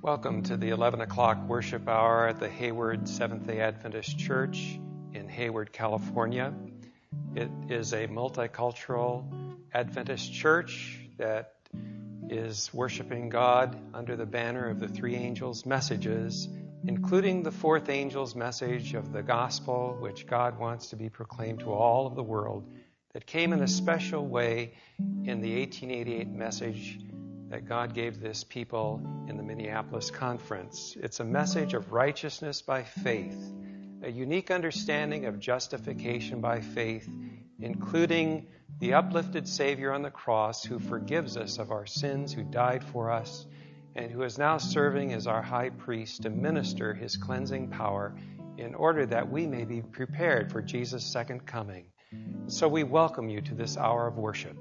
Welcome to the 11 o'clock worship hour at the Hayward Seventh-day Adventist Church in Hayward, California. It is a multicultural Adventist church that is worshiping God under the banner of the three angels' messages, including the fourth angel's message of the gospel, which God wants to be proclaimed to all of the world, that came in a special way in the 1888 message that God gave this people in the Minneapolis conference. It's a message of righteousness by faith, a unique understanding of justification by faith, including the uplifted Savior on the cross who forgives us of our sins, who died for us, and who is now serving as our high priest to minister his cleansing power in order that we may be prepared for Jesus' second coming. So we welcome you to this hour of worship.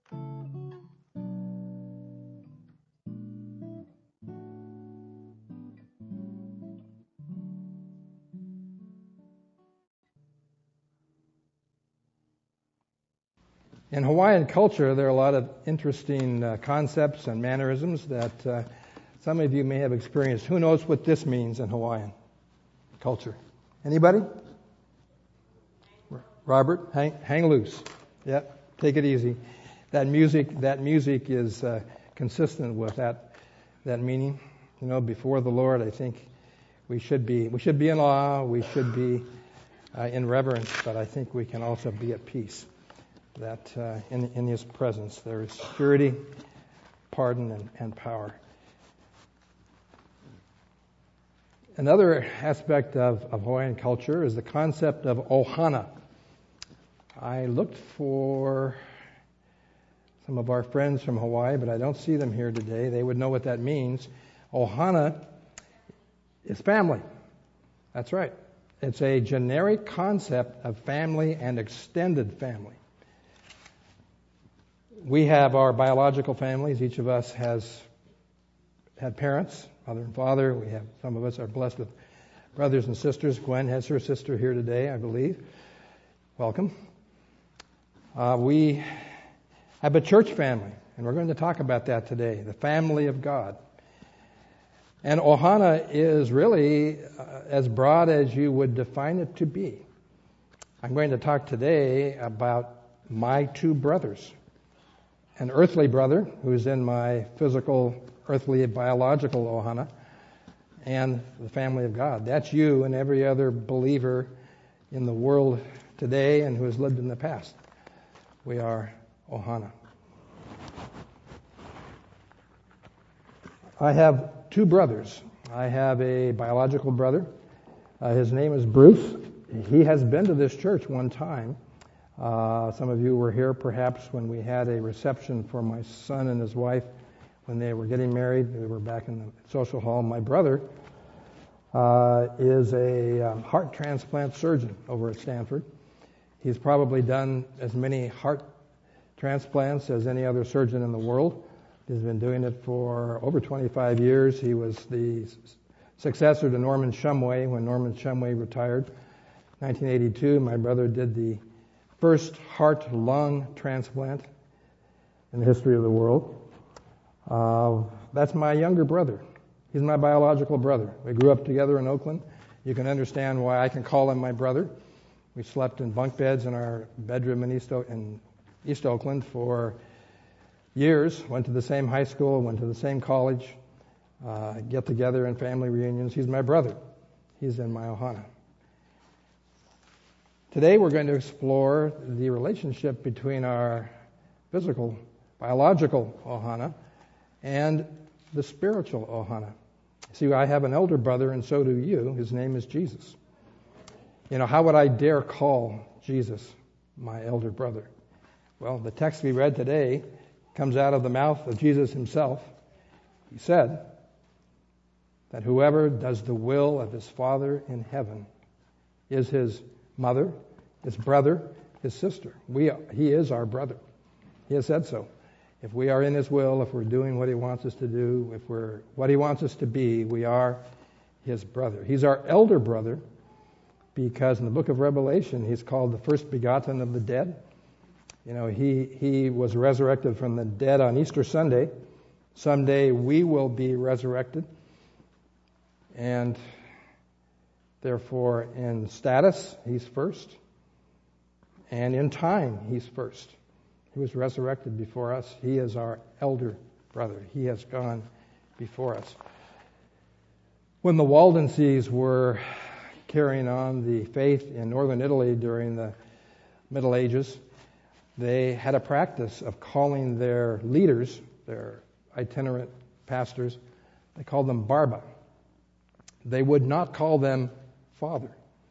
In Hawaiian culture, there are a lot of interesting concepts and mannerisms that some of you may have experienced. Who knows what this means in Hawaiian culture? Anybody? Robert, hang loose. Yep, take it easy. That music is consistent with that meaning. You know, before the Lord, I think we should be in awe, we should be in reverence, but I think we can also be at peace. That in His presence there is security, pardon, and power. Another aspect of Hawaiian culture is the concept of ohana. I looked for some of our friends from Hawaii, but I don't see them here today. They would know what that means. Ohana is family. That's right. It's a generic concept of family and extended family. We have our biological families. Each of us has had parents, mother and father. Some of us are blessed with brothers and sisters. Gwen has her sister here today, I believe. Welcome. We have a church family, and we're going to talk about that today, the family of God. And ohana is really as broad as you would define it to be. I'm going to talk today about my two brothers. An earthly brother who's in my physical, earthly, biological ohana, and the family of God. That's you and every other believer in the world today and who has lived in the past. We are ohana. I have two brothers. I have a biological brother. His name is Bruce. He has been to this church one time. Some of you were here perhaps when we had a reception for my son and his wife when they were getting married. We were back in the social hall. My brother is a heart transplant surgeon over at Stanford. He's probably done as many heart transplants as any other surgeon in the world. He's been doing it for over 25 years. He was the successor to Norman Shumway when Norman Shumway retired. 1982, my brother did the first heart-lung transplant in the history of the world. That's my younger brother. He's my biological brother. We grew up together in Oakland. You can understand why I can call him my brother. We slept in bunk beds in our bedroom in East Oakland for years. Went to the same high school, went to the same college, get together in family reunions. He's my brother. He's in my ohana. Today we're going to explore the relationship between our physical, biological ohana and the spiritual ohana. See, I have an elder brother and so do you. His name is Jesus. You know, how would I dare call Jesus my elder brother? Well, the text we read today comes out of the mouth of Jesus himself. He said that whoever does the will of his Father in heaven is his mother, his brother, his sister. He is our brother. He has said so. If we are in his will, if we're doing what he wants us to do, if we're what he wants us to be, we are his brother. He's our elder brother because in the book of Revelation, he's called the first begotten of the dead. You know, he was resurrected from the dead on Easter Sunday. Someday we will be resurrected. And therefore, in status, he's first. And in time, he's first. He was resurrected before us. He is our elder brother. He has gone before us. When the Waldenses were carrying on the faith in northern Italy during the Middle Ages, they had a practice of calling their leaders, their itinerant pastors, they called them Barba. They would not call them Father.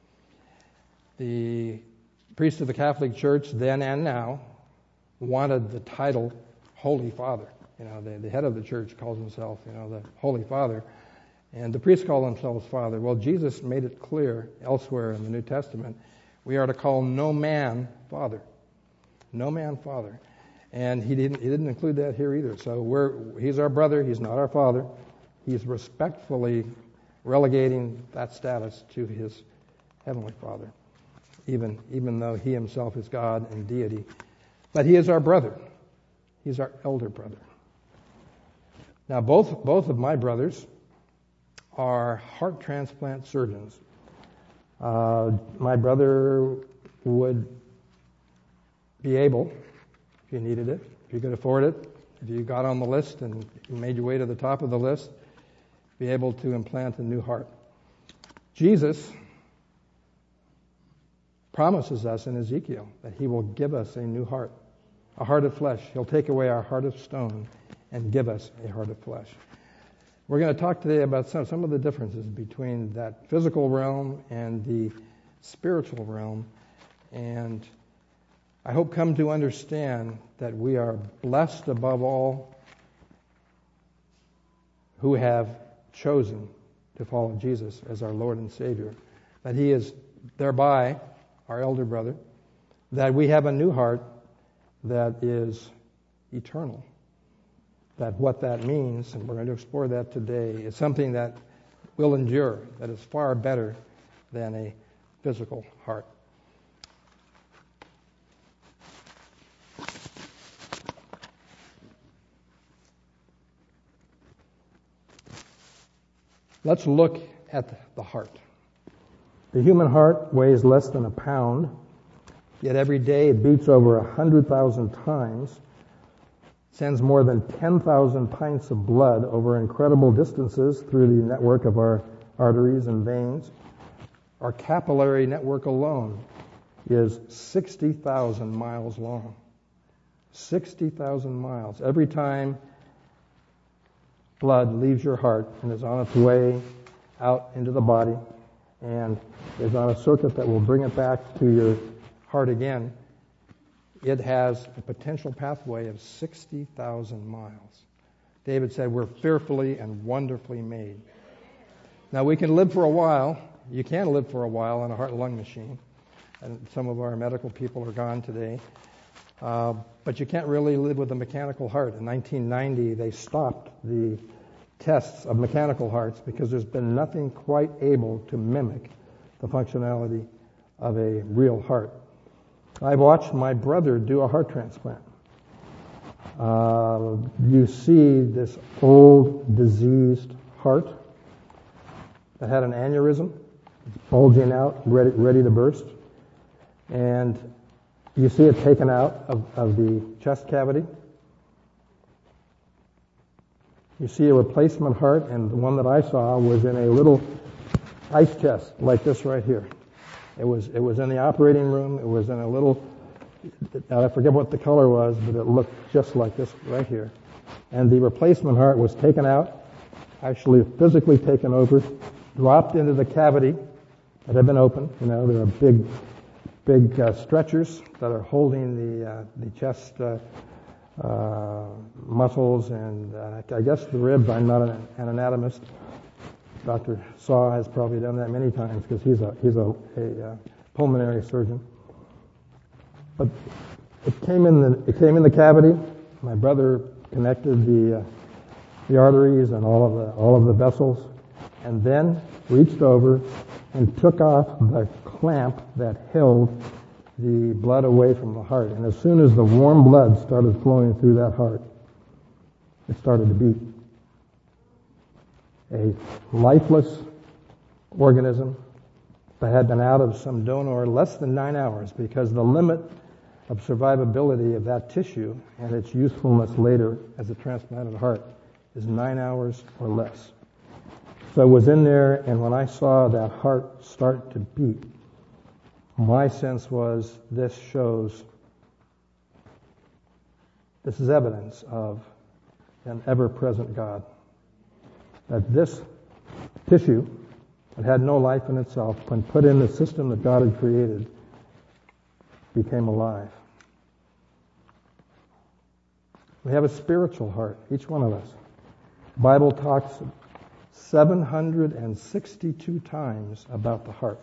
The priests of the Catholic Church then and now wanted the title Holy Father. The head of the church calls himself, the Holy Father. And the priests call themselves Father. Well, Jesus made it clear elsewhere in the New Testament, we are to call no man Father. No man Father. And he didn't include that here either. So he's our brother, he's not our father. He's respectfully relegating that status to his heavenly Father, even though he himself is God and deity. But he is our brother. He's our elder brother. Now, both of my brothers are heart transplant surgeons. My brother would be able, if you needed it, if you could afford it, if you got on the list and you made your way to the top of the list, be able to implant a new heart. Jesus promises us in Ezekiel that he will give us a new heart, a heart of flesh. He'll take away our heart of stone and give us a heart of flesh. We're going to talk today about some of the differences between that physical realm and the spiritual realm, and I hope come to understand that we are blessed above all who have chosen to follow Jesus as our Lord and Savior, that he is thereby our elder brother, that we have a new heart that is eternal. That what that means, and we're going to explore that today, is something that will endure, that is far better than a physical heart. Let's look at the heart. The human heart weighs less than a pound, yet every day it beats over 100,000 times, sends more than 10,000 pints of blood over incredible distances through the network of our arteries and veins. Our capillary network alone is 60,000 miles long. 60,000 miles. Every time blood leaves your heart and is on its way out into the body and is on a circuit that will bring it back to your heart again, it has a potential pathway of 60,000 miles. David said, we're fearfully and wonderfully made. Now, we can live for a while. You can live for a while on a heart and lung machine. And some of our medical people are gone today. But you can't really live with a mechanical heart. In 1990, they stopped the tests of mechanical hearts because there's been nothing quite able to mimic the functionality of a real heart. I've watched my brother do a heart transplant. You see this old, diseased heart that had an aneurysm, bulging out, ready to burst. And you see it taken out of the chest cavity. You see a replacement heart, and the one that I saw was in a little ice chest like this right here. It was in the operating room. It was in a little, I forget what the color was, but it looked just like this right here. And the replacement heart was taken out, actually physically taken over, dropped into the cavity that had been opened. There are big stretchers that are holding the chest muscles and I guess the ribs. I'm not an anatomist. Dr. Saw has probably done that many times because he's a pulmonary surgeon. But it came in the cavity. My brother connected the arteries and all of the vessels, and then reached over and took off the clamp that held the blood away from the heart. And as soon as the warm blood started flowing through that heart, it started to beat. A lifeless organism that had been out of some donor less than 9 hours, because the limit of survivability of that tissue and its usefulness later as a transplanted heart is 9 hours or less. So I was in there, and when I saw that heart start to beat, my sense was this is evidence of an ever-present God. That this tissue that had no life in itself, when put in the system that God had created, became alive. We have a spiritual heart, each one of us. The Bible talks 762 times about the heart.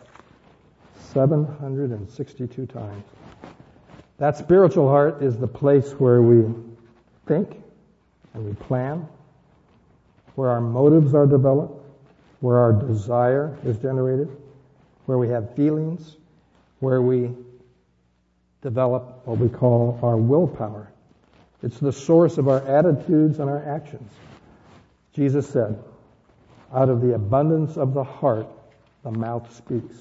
762 times. That spiritual heart is the place where we think and we plan, where our motives are developed, where our desire is generated, where we have feelings, where we develop what we call our willpower. It's the source of our attitudes and our actions. Jesus said, out of the abundance of the heart, the mouth speaks.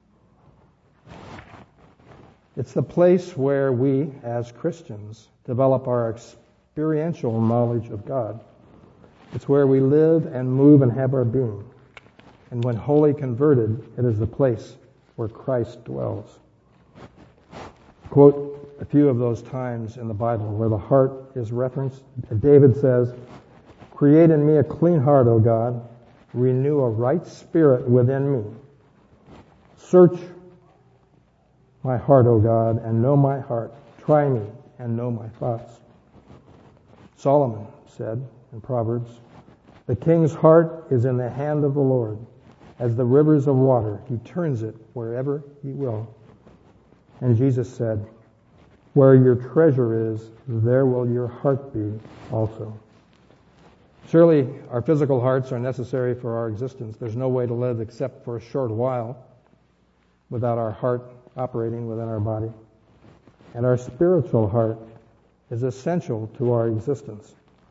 It's the place where we, as Christians, develop our experiential knowledge of God. It's where we live and move and have our being. And when wholly converted, it is the place where Christ dwells. Quote a few of those times in the Bible where the heart is referenced. David says, "Create in me a clean heart, O God. Renew a right spirit within me. Search my heart, O God, and know my heart. Try me and know my thoughts." Solomon said in Proverbs, "The king's heart is in the hand of the Lord. As the rivers of water, he turns it wherever he will." And Jesus said, "Where your treasure is, there will your heart be also." Surely our physical hearts are necessary for our existence. There's no way to live except for a short while without our heart operating within our body. And our spiritual heart is essential to our existence.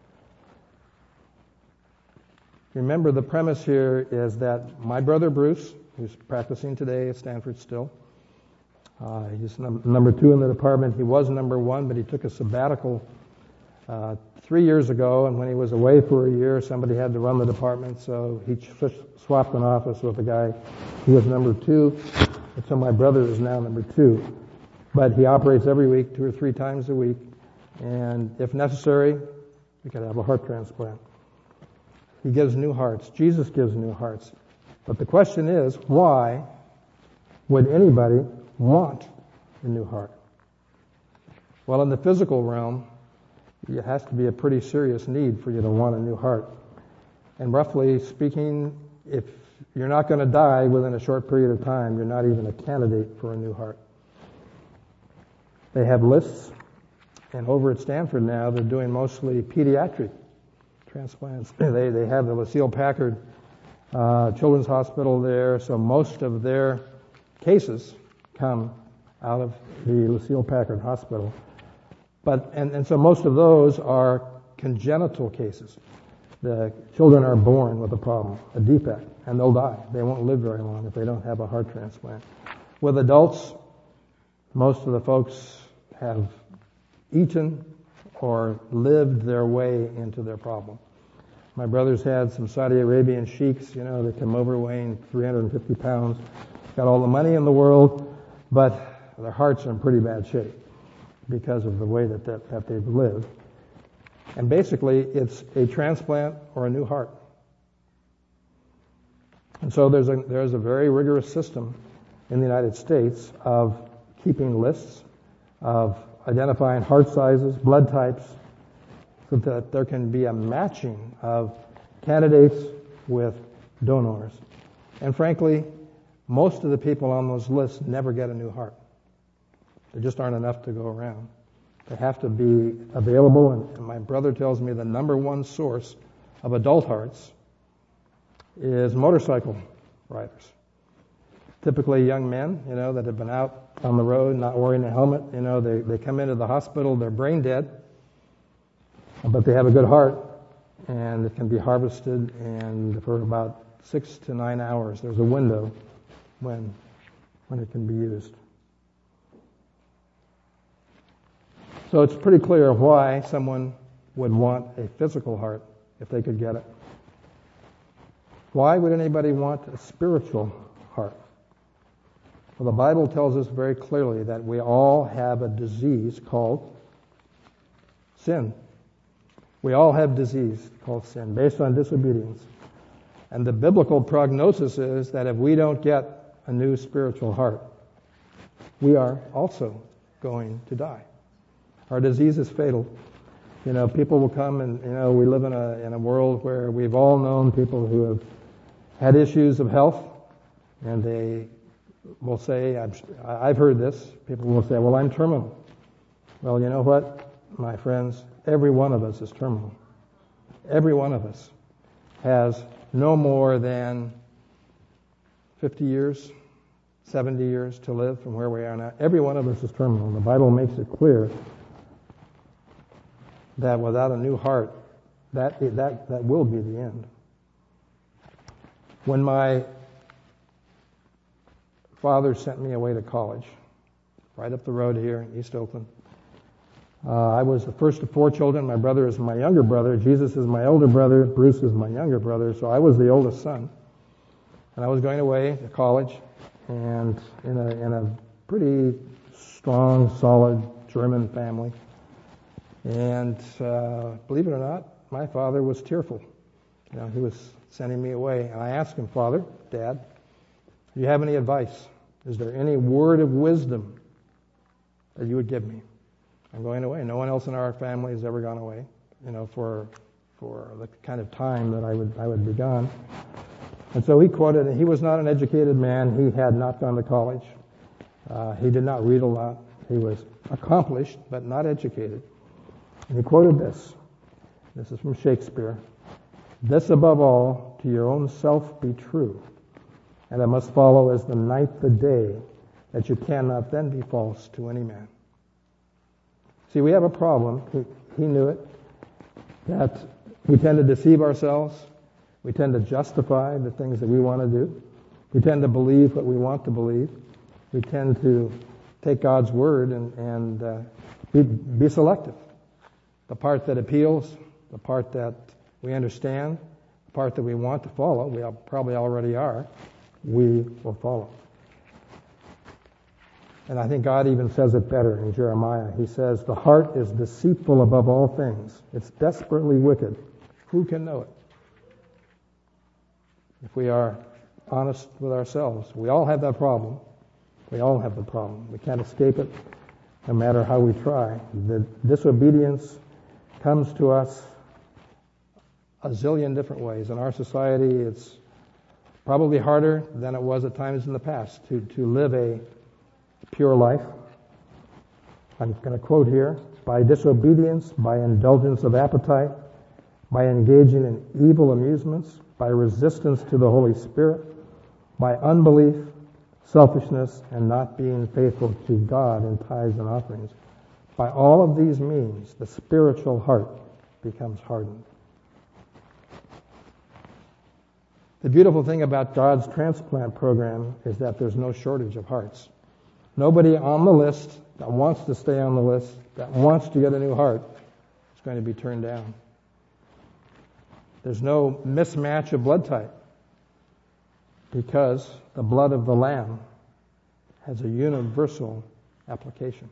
Remember, the premise here is that my brother Bruce, who's practicing today at Stanford still, he's number 2 in the department. He was number 1, but he took a sabbatical 3 years ago, and when he was away for a year, somebody had to run the department, so he swapped an office with a guy who was number 2, and so my brother is now number 2. But he operates every week, 2 or 3 times a week, and if necessary, we could have a heart transplant. He gives new hearts. Jesus gives new hearts. But the question is, why would anybody want a new heart? Well, in the physical realm, it has to be a pretty serious need for you to want a new heart. And roughly speaking, if you're not going to die within a short period of time, you're not even a candidate for a new heart. They have lists, and over at Stanford now, they're doing mostly pediatric transplants. They have the Lucille Packard Children's Hospital there, so most of their cases come out of the Lucille Packard Hospital. But and so most of those are congenital cases. The children are born with a problem, a defect, and they'll die. They won't live very long if they don't have a heart transplant. With adults, most of the folks have eaten or lived their way into their problem. My brother's had some Saudi Arabian sheiks, they come over weighing 350 pounds, got all the money in the world, but their hearts are in pretty bad shape because of the way that they've lived. And basically, it's a transplant or a new heart. And so there's a very rigorous system in the United States of keeping lists, of identifying heart sizes, blood types, so that there can be a matching of candidates with donors. And frankly, most of the people on those lists never get a new heart. There just aren't enough to go around. They have to be available, and my brother tells me the number one source of adult hearts is motorcycle riders. Typically young men, that have been out on the road not wearing a helmet, they come into the hospital, they're brain dead, but they have a good heart, and it can be harvested, and for about 6 to 9 hours. There's a window when it can be used. So it's pretty clear why someone would want a physical heart if they could get it. Why would anybody want a spiritual heart? Well, the Bible tells us very clearly that we all have a disease called sin. We all have disease called sin based on disobedience. And the biblical prognosis is that if we don't get a new spiritual heart, we are also going to die. Our disease is fatal. People will come and, we live in a world where we've all known people who have had issues of health, and they will say, I've heard this, people will say, well, I'm terminal. Well, you know what, my friends? Every one of us is terminal. Every one of us has no more than 50 years, 70 years to live from where we are now. Every one of us is terminal. The Bible makes it clear that without a new heart, that will be the end. When my father sent me away to college, right up the road here in East Oakland, I was the first of 4 children. My brother is my younger brother. Jesus is my older brother. Bruce is my younger brother. So I was the oldest son. And I was going away to college, and in a pretty strong, solid German family. And believe it or not, my father was tearful. He was sending me away. And I asked him, Father, Dad, do you have any advice? Is there any word of wisdom that you would give me? I'm going away. No one else in our family has ever gone away, for the kind of time that I would be gone. And so he quoted, and he was not an educated man. He had not gone to college. He did not read a lot. He was accomplished, but not educated. And he quoted this. This is from Shakespeare. This above all, to your own self be true, and it must follow as the night the day, that you cannot then be false to any man. See, we have a problem. He knew it, that we tend to deceive ourselves. We tend to justify the things that we want to do. We tend to believe what we want to believe. We tend to take God's word and be selective. The part that appeals, the part that we understand, the part that we want to follow, we probably already are, we will follow. And I think God even says it better in Jeremiah. He says, the heart is deceitful above all things. It's desperately wicked. Who can know it? If we are honest with ourselves, we all have that problem. We all have the problem. We can't escape it, no matter how we try. The disobedience comes to us a zillion different ways. In our society, it's probably harder than it was at times in the past to live a pure life. I'm going to quote here, by disobedience, by indulgence of appetite, by engaging in evil amusements, by resistance to the Holy Spirit, by unbelief, selfishness, and not being faithful to God in tithes and offerings. By all of these means, the spiritual heart becomes hardened. The beautiful thing about God's transplant program is that there's no shortage of hearts. Nobody on the list that wants to stay on the list, that wants to get a new heart, is going to be turned down. There's no mismatch of blood type, because the blood of the Lamb has a universal application.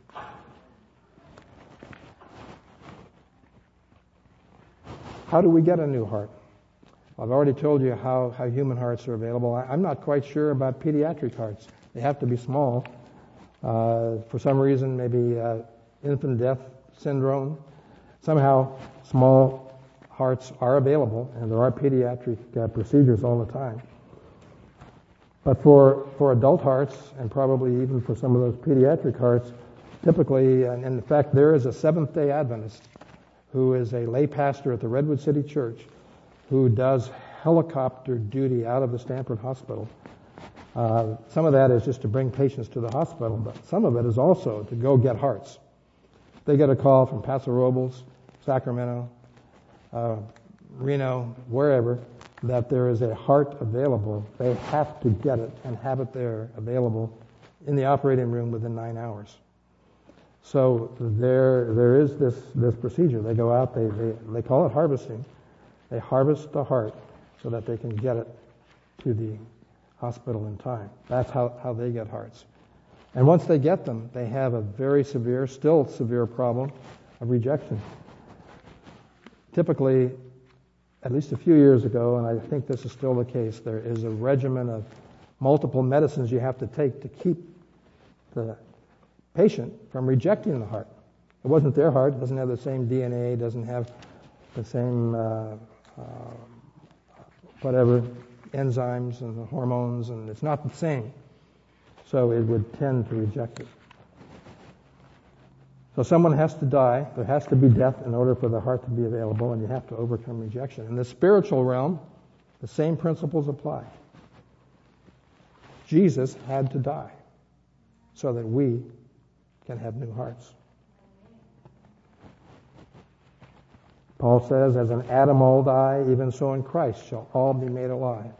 How do we get a new heart? I've already told you how human hearts are available. I'm not quite sure about pediatric hearts. They have to be small. For some reason, maybe infant death syndrome. Somehow, small hearts are available, and there are pediatric procedures all the time. But for adult hearts, and probably even for some of those pediatric hearts, typically, and in fact, there is a Seventh-day Adventist who is a lay pastor at the Redwood City Church who does helicopter duty out of the Stanford Hospital. Some of that is just to bring patients to the hospital, but some of it is also to go get hearts. They get a call from Paso Robles, Sacramento, Reno, wherever, that there is a heart available, they have to get it and have it there available in the operating room within 9 hours. So there is this procedure. They go out, they call it harvesting. They harvest the heart so that they can get it to the hospital in time. That's how they get hearts. And once they get them, they have a very severe, still severe problem of rejection. Typically, at least a few years ago, and I think this is still the case, there is a regimen of multiple medicines you have to take to keep the patient from rejecting the heart. It wasn't their heart. It doesn't have the same DNA, doesn't have the same whatever, enzymes and the hormones, and it's not the same. So it would tend to reject it. So someone has to die. There has to be death in order for the heart to be available, and you have to overcome rejection. In the spiritual realm, the same principles apply. Jesus had to die so that we can have new hearts. Paul says, as in Adam all die, even so in Christ shall all be made alive.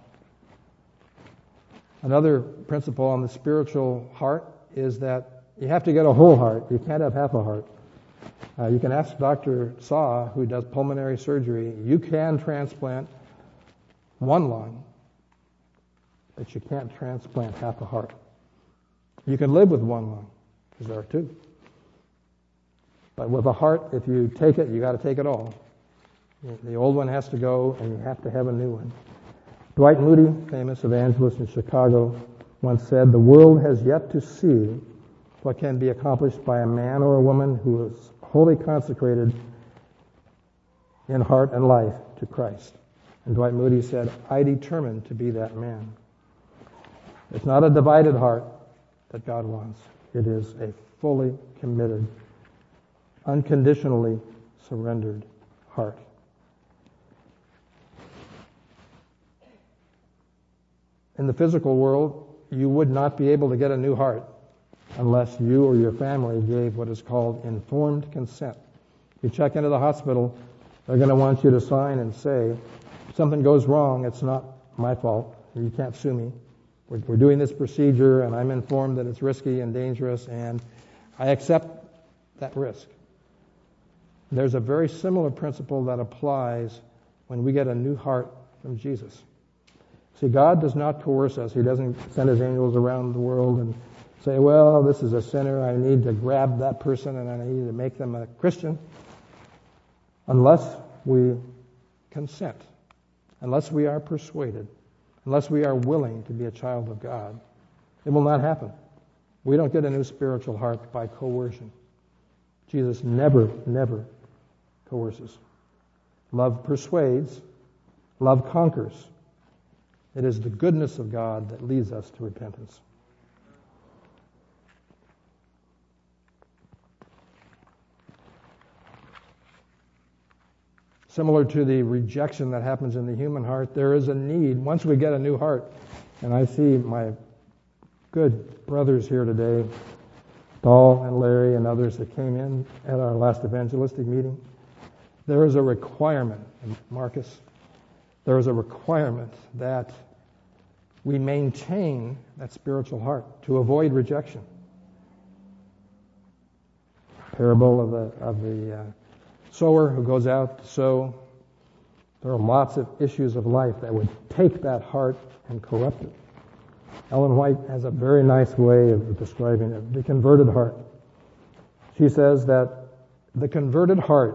Another principle on the spiritual heart is that you have to get a whole heart. You can't have half a heart. You can ask Dr. Saw, who does pulmonary surgery, you can transplant one lung, but you can't transplant half a heart. You can live with one lung, because there are two. But with a heart, if you take it, you got to take it all. The old one has to go, and you have to have a new one. Dwight Moody, famous evangelist in Chicago, once said, "The world has yet to see what can be accomplished by a man or a woman who is wholly consecrated in heart and life to Christ." And Dwight Moody said, "I determined to be that man." It's not a divided heart that God wants. It is a fully committed, unconditionally surrendered heart. In the physical world, you would not be able to get a new heart unless you or your family gave what is called informed consent. You check into the hospital, they're going to want you to sign and say, if something goes wrong, it's not my fault. You can't sue me. We're doing this procedure, and I'm informed that it's risky and dangerous, and I accept that risk. There's a very similar principle that applies when we get a new heart from Jesus. See, God does not coerce us. He doesn't send his angels around the world and say, well, this is a sinner. I need to grab that person and I need to make them a Christian. Unless we consent, unless we are persuaded, unless we are willing to be a child of God, it will not happen. We don't get a new spiritual heart by coercion. Jesus never coerces. Love persuades. Love conquers. It is the goodness of God that leads us to repentance. Similar to the rejection that happens in the human heart, there is a need, once we get a new heart, and I see my good brothers here today, Paul and Larry and others that came in at our last evangelistic meeting, there is a requirement, and Marcus, there is a requirement that we maintain that spiritual heart to avoid rejection. Parable of the sower who goes out to sow. There are lots of issues of life that would take that heart and corrupt it. Ellen White has a very nice way of describing it, the converted heart. She says that the converted heart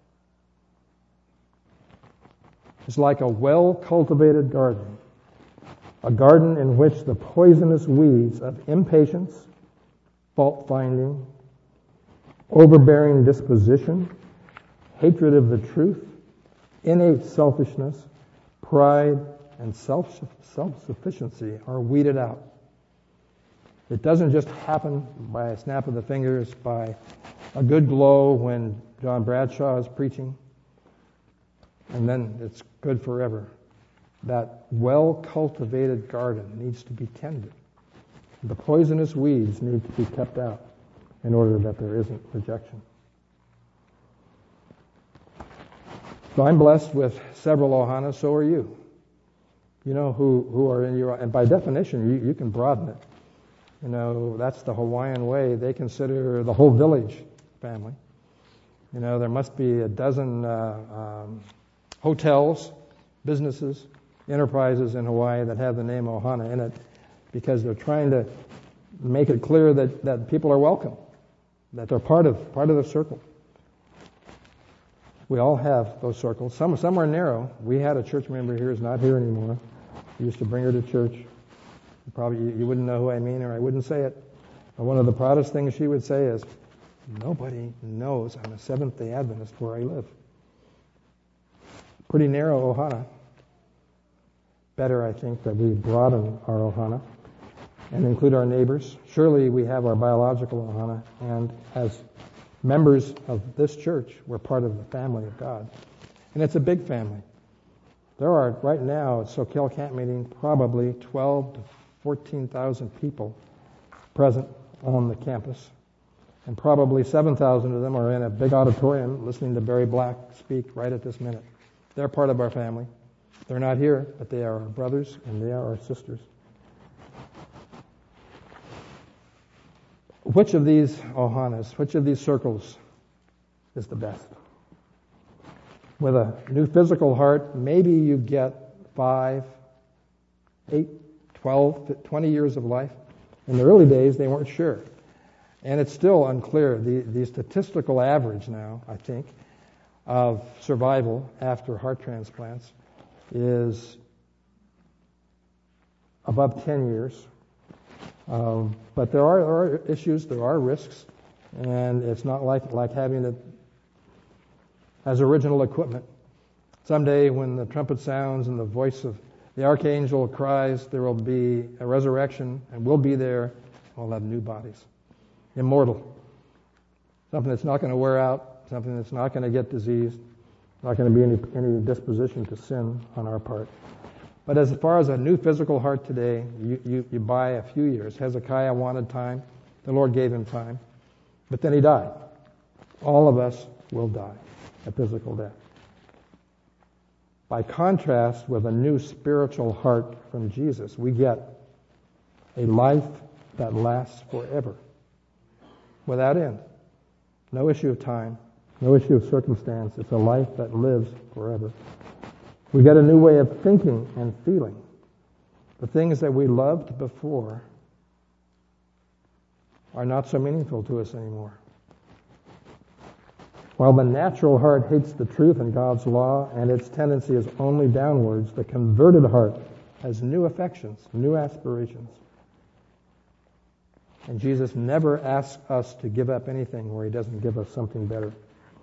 is like a well-cultivated garden, a garden in which the poisonous weeds of impatience, fault-finding, overbearing disposition, hatred of the truth, innate selfishness, pride, and self-sufficiency are weeded out. It doesn't just happen by a snap of the fingers, by a good glow when John Bradshaw is preaching, and then it's good forever. That well-cultivated garden needs to be tended. The poisonous weeds need to be kept out in order that there isn't rejection. So I'm blessed with several Ohanas, so are you. You know who are in your, and by definition, you can broaden it. You know, that's the Hawaiian way. They consider the whole village family. You know, there must be a dozen hotels, businesses, enterprises in Hawaii that have the name Ohana in it because they're trying to make it clear that people are welcome, that they're part of the circle. We all have those circles. Some are narrow. We had a church member here who's not here anymore. We used to bring her to church. You wouldn't know who I mean, or I wouldn't say it. But one of the proudest things she would say is, nobody knows I'm a Seventh-day Adventist where I live. Pretty narrow Ohana. Better, I think, that we broaden our Ohana and include our neighbors. Surely we have our biological Ohana, and as members of this church, we're part of the family of God. And it's a big family. There are, right now, at Soquel Camp Meeting, probably 12 to 14,000 people present on the campus. And probably 7,000 of them are in a big auditorium listening to Barry Black speak right at this minute. They're part of our family. They're not here, but they are our brothers and they are our sisters. Which of these ohanas, which of these circles is the best? With a new physical heart, maybe you get 5, 8, 12, 20 years of life. In the early days, they weren't sure. And it's still unclear. The statistical average now, I think, of survival after heart transplants is above 10 years. But there are issues, there are risks, and it's not like having it as original equipment. Someday when the trumpet sounds and the voice of the archangel cries, there will be a resurrection, and we'll be there. We'll have new bodies. Immortal. Something that's not going to wear out, something that's not going to get diseased, not going to be any disposition to sin on our part. But as far as a new physical heart today, you buy a few years. Hezekiah wanted time. The Lord gave him time. But then he died. All of us will die a physical death. By contrast with a new spiritual heart from Jesus, we get a life that lasts forever, without end. No issue of time, no issue of circumstance. It's a life that lives forever. We get a new way of thinking and feeling. The things that we loved before are not so meaningful to us anymore. While the natural heart hates the truth and God's law, and its tendency is only downwards, the converted heart has new affections, new aspirations. And Jesus never asks us to give up anything where he doesn't give us something better.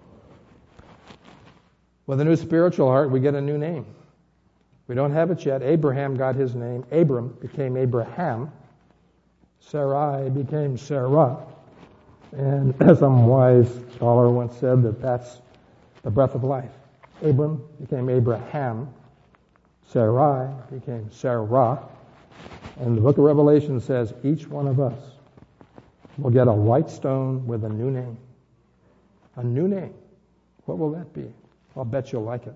With a new spiritual heart, we get a new name. We don't have it yet. Abraham got his name. Abram became Abraham. Sarai became Sarah. And some wise scholar once said that that's the breath of life. Abram became Abraham. Sarai became Sarah. And the book of Revelation says each one of us will get a white stone with a new name. A new name. What will that be? I'll bet you'll like it.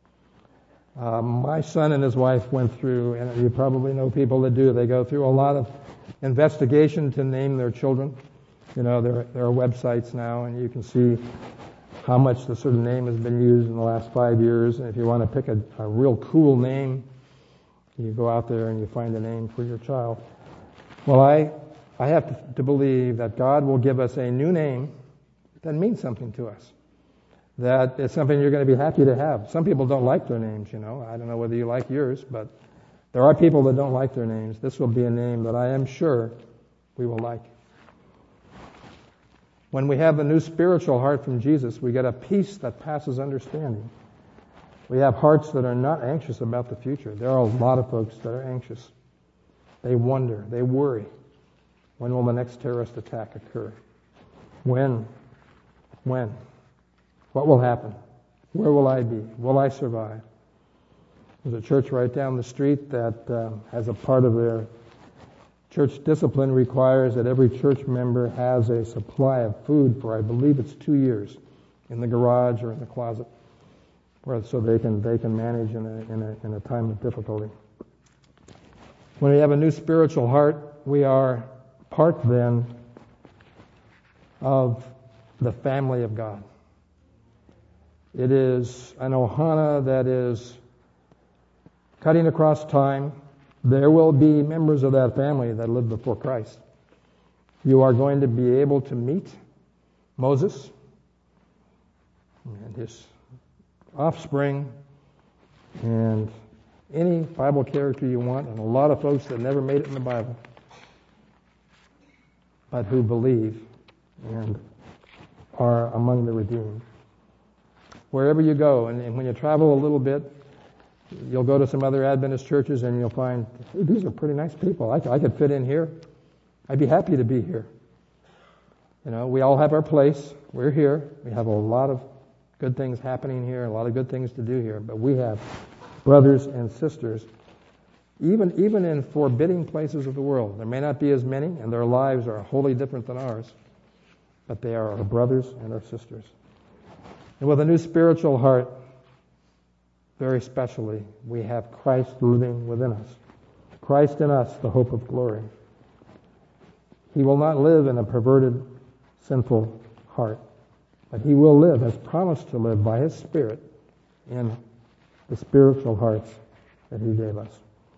My son and his wife went through, and you probably know people that do, they go through a lot of investigation to name their children. You know, there are websites now, and you can see how much the certain name has been used in the last 5 years. And if you want to pick a real cool name, you go out there and you find a name for your child. Well, I have to believe that God will give us a new name that means something to us. That is something you're going to be happy to have. Some people don't like their names, you know. I don't know whether you like yours, but there are people that don't like their names. This will be a name that I am sure we will like. When we have a new spiritual heart from Jesus, we get a peace that passes understanding. We have hearts that are not anxious about the future. There are a lot of folks that are anxious. They wonder, they worry. When will the next terrorist attack occur? When? What will happen? Where will I be? Will I survive? There's a church right down the street that has a part of their church discipline requires that every church member has a supply of food for, I believe it's 2 years, in the garage or in the closet, so they can manage in a time of difficulty. When we have a new spiritual heart, we are part then of the family of God. It is an ohana that is cutting across time. There will be members of that family that lived before Christ. You are going to be able to meet Moses and his offspring and any Bible character you want, and a lot of folks that never made it in the Bible, but who believe and are among the redeemed. Wherever you go, and when you travel a little bit, you'll go to some other Adventist churches and you'll find, hey, these are pretty nice people. I could fit in here. I'd be happy to be here. You know, we all have our place. We're here. We have a lot of good things happening here, a lot of good things to do here, but we have brothers and sisters, even in forbidding places of the world. There may not be as many, and their lives are wholly different than ours, but they are our brothers and our sisters. And with a new spiritual heart, very specially, we have Christ living within us. Christ in us, the hope of glory. He will not live in a perverted, sinful heart, but he will live, as promised to live by his Spirit, in the spiritual hearts that he gave us.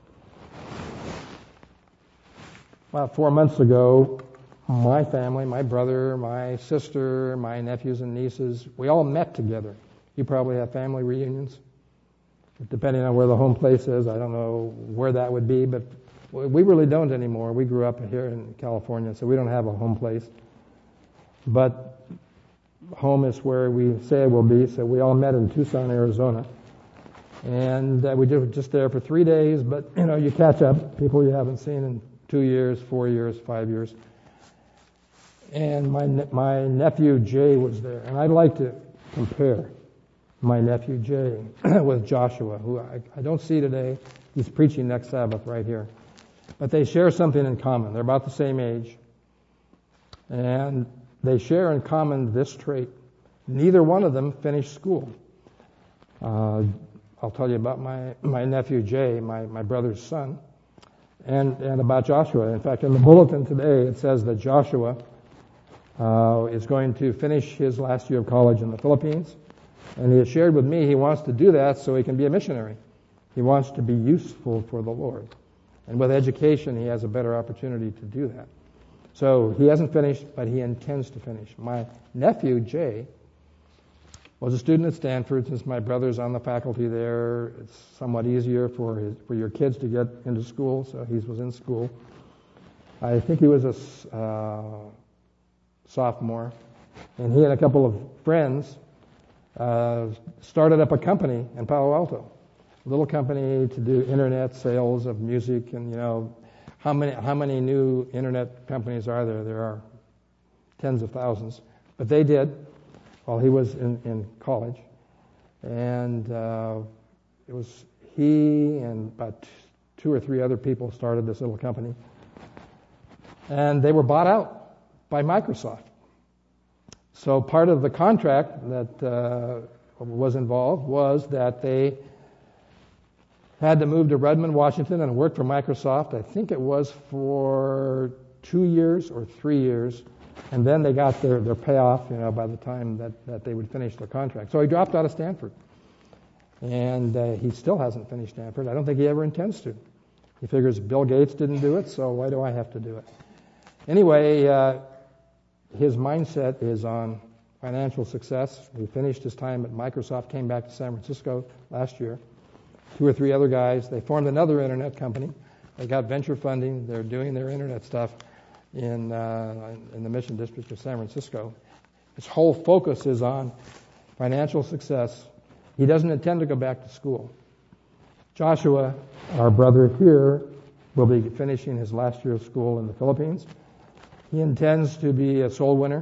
About 4 months ago, my family, my brother, my sister, my nephews and nieces, we all met together. You probably have family reunions. Depending on where the home place is, I don't know where that would be, but we really don't anymore. We grew up here in California, so we don't have a home place. But home is where we say it will be, so we all met in Tucson, Arizona. And we were just there for 3 days, but you catch up, people you haven't seen in 2 years, 4 years, 5 years. And my nephew Jay was there, and I'd like to compare my nephew Jay with Joshua, who I don't see today. He's preaching next Sabbath right here. But they share something in common. They're about the same age. And they share in common this trait. Neither one of them finished school. I'll tell you about my nephew Jay, my brother's son, and about Joshua. In fact, in the bulletin today, it says that Joshua is going to finish his last year of college in the Philippines. And he has shared with me he wants to do that so he can be a missionary. He wants to be useful for the Lord. And with education, he has a better opportunity to do that. So he hasn't finished, but he intends to finish. My nephew, Jay, was a student at Stanford. Since my brother's on the faculty there, it's somewhat easier for your kids to get into school, so he was in school. I think he was a sophomore, and he and a couple of friends started up a company in Palo Alto, a little company to do internet sales of music. And how many new internet companies are there? There are tens of thousands, but they did while he was in college. And it was he and about 2 or 3 other people started this little company, and they were bought out by Microsoft. So part of the contract that was involved was that they had to move to Redmond, Washington, and work for Microsoft. I think it was for 2 years or 3 years, and then they got their payoff, by the time that they would finish their contract. So he dropped out of Stanford, and he still hasn't finished Stanford. I don't think he ever intends to. He figures Bill Gates didn't do it, so why do I have to do it? Anyway, his mindset is on financial success. He finished his time at Microsoft, came back to San Francisco last year. 2 or 3 other guys. They formed another internet company. They got venture funding. They're doing their internet stuff in the Mission District of San Francisco. His whole focus is on financial success. He doesn't intend to go back to school. Joshua, our brother here, will be finishing his last year of school in the Philippines. He intends to be a soul winner.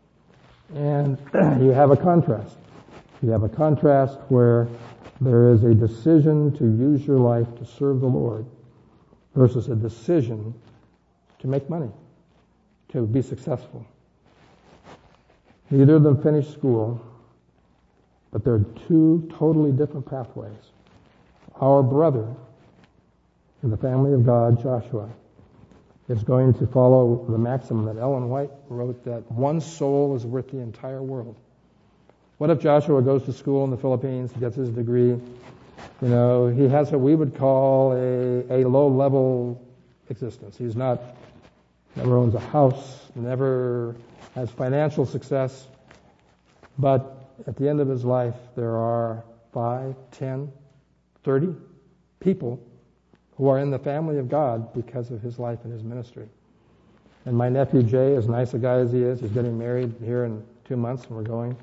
And you have a contrast. You have a contrast where there is a decision to use your life to serve the Lord versus a decision to make money, to be successful. Neither of them finished school, but they're 2 totally different pathways. Our brother in the family of God, Joshua, is going to follow the maxim that Ellen White wrote, that one soul is worth the entire world. What if Joshua goes to school in the Philippines, gets his degree? He has what we would call a low-level existence. He's never owns a house, never has financial success, but at the end of his life, there are 5, 10, 30 people who are in the family of God because of his life and his ministry. And my nephew Jay, as nice a guy as he is, he's getting married here in 2 months, and we're going.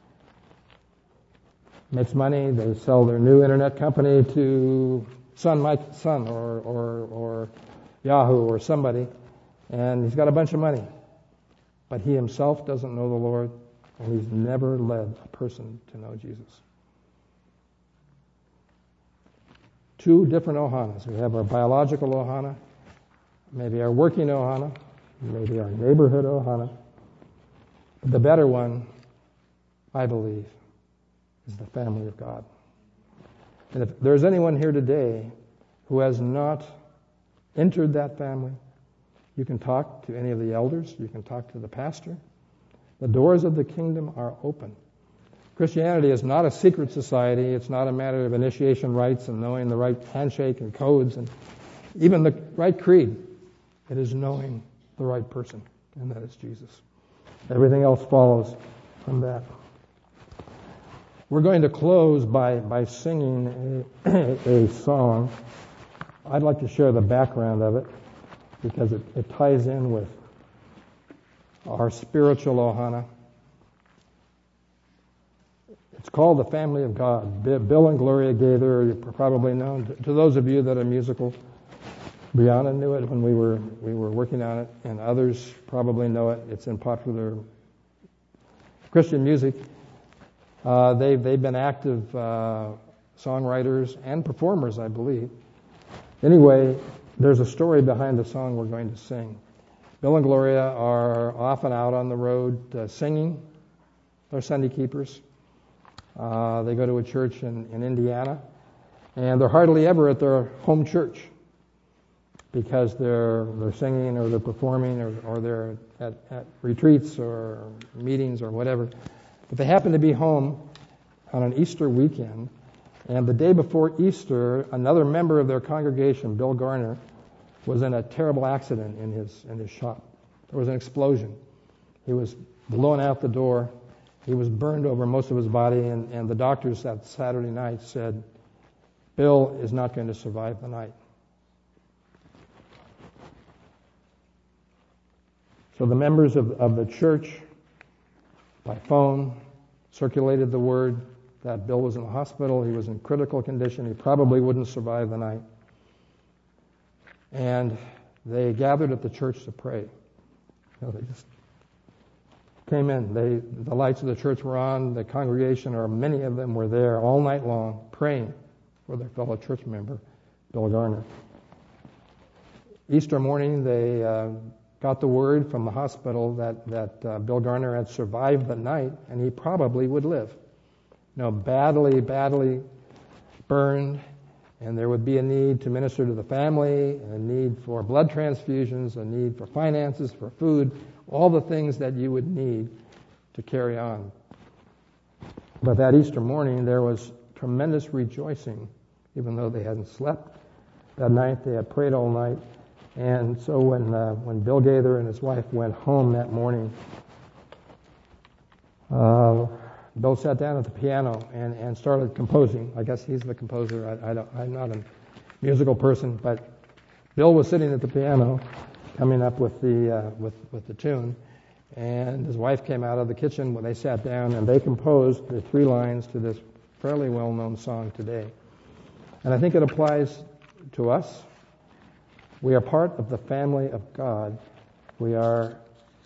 Makes money. They sell their new internet company to Sun or Yahoo or somebody, and he's got a bunch of money. But he himself doesn't know the Lord, and he's never led a person to know Jesus. 2 different Ohanas. We have our biological Ohana, maybe our working Ohana, maybe our neighborhood Ohana. But the better one, I believe, is the family of God. And if there's anyone here today who has not entered that family, you can talk to any of the elders, you can talk to the pastor. The doors of the kingdom are open. Christianity is not a secret society. It's not a matter of initiation rites and knowing the right handshake and codes and even the right creed. It is knowing the right person, and that is Jesus. Everything else follows from that. We're going to close by singing a song. I'd like to share the background of it because it ties in with our spiritual Ohana. It's called The Family of God. Bill and Gloria Gaither, you're probably known. To those of you that are musical, Brianna knew it when we were working on it, and others probably know it. It's in popular Christian music. They've been active songwriters and performers, I believe. Anyway, there's a story behind the song we're going to sing. Bill and Gloria are often out on the road singing. They're Sunday keepers. They go to a church in Indiana, and they're hardly ever at their home church because they're singing or they're performing or they're at retreats or meetings or whatever. But they happen to be home on an Easter weekend, and the day before Easter, another member of their congregation, Bill Garner, was in a terrible accident in his shop. There was an explosion. He was blown out the door. He was burned over most of his body, and the doctors that Saturday night said, Bill is not going to survive the night. So the members of the church, by phone, circulated the word that Bill was in the hospital. He was in critical condition. He probably wouldn't survive the night. And they gathered at the church to pray. They just came in. The lights of the church were on. The congregation, or many of them, were there all night long praying for their fellow church member, Bill Garner. Easter morning, they got the word from the hospital that Bill Garner had survived the night, and he probably would live. Badly burned, and there would be a need to minister to the family, a need for blood transfusions, a need for finances, for food, all the things that you would need to carry on. But that Easter morning, there was tremendous rejoicing, even though they hadn't slept that night. They had prayed all night. And so when Bill Gaither and his wife went home that morning, Bill sat down at the piano and started composing. I guess he's the composer. I'm not a musical person, but Bill was sitting at the piano, coming up with the tune, and his wife came out of the kitchen when they sat down, and they composed the 3 lines to this fairly well-known song today. And I think it applies to us. We are part of the family of God. We are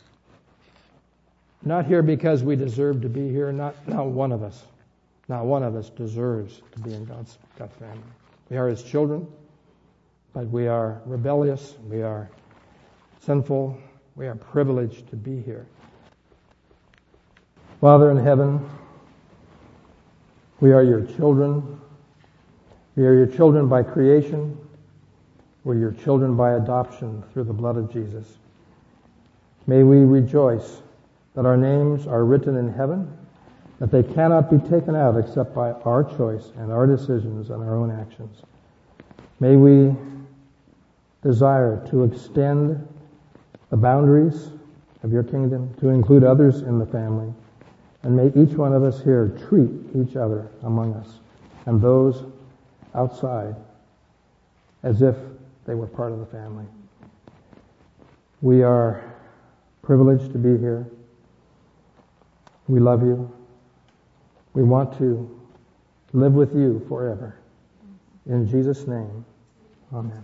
not here because we deserve to be here. Not one of us deserves to be in God's family. We are His children, but we are rebellious. We are sinful. We are privileged to be here. Father in heaven, we are your children. We are your children by creation. We're your children by adoption through the blood of Jesus. May we rejoice that our names are written in heaven, that they cannot be taken out except by our choice and our decisions and our own actions. May we desire to extend the boundaries of your kingdom, to include others in the family, and may each one of us here treat each other among us and those outside as if they were part of the family. We are privileged to be here. We love you. We want to live with you forever. In Jesus' name, amen.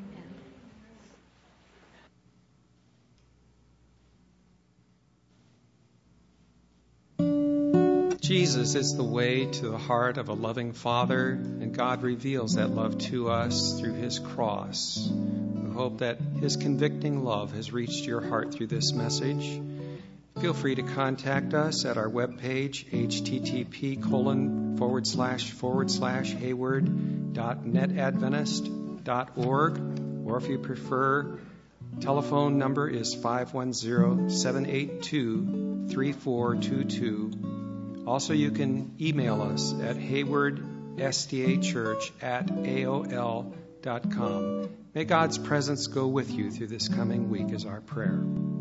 Jesus is the way to the heart of a loving Father, and God reveals that love to us through His cross. We hope that His convicting love has reached your heart through this message. Feel free to contact us at our webpage, http://hayward.netadventist.org, or if you prefer, telephone number is 510-782-3422. Also, you can email us at haywardstachurch@aol.com. May God's presence go with you through this coming week is our prayer.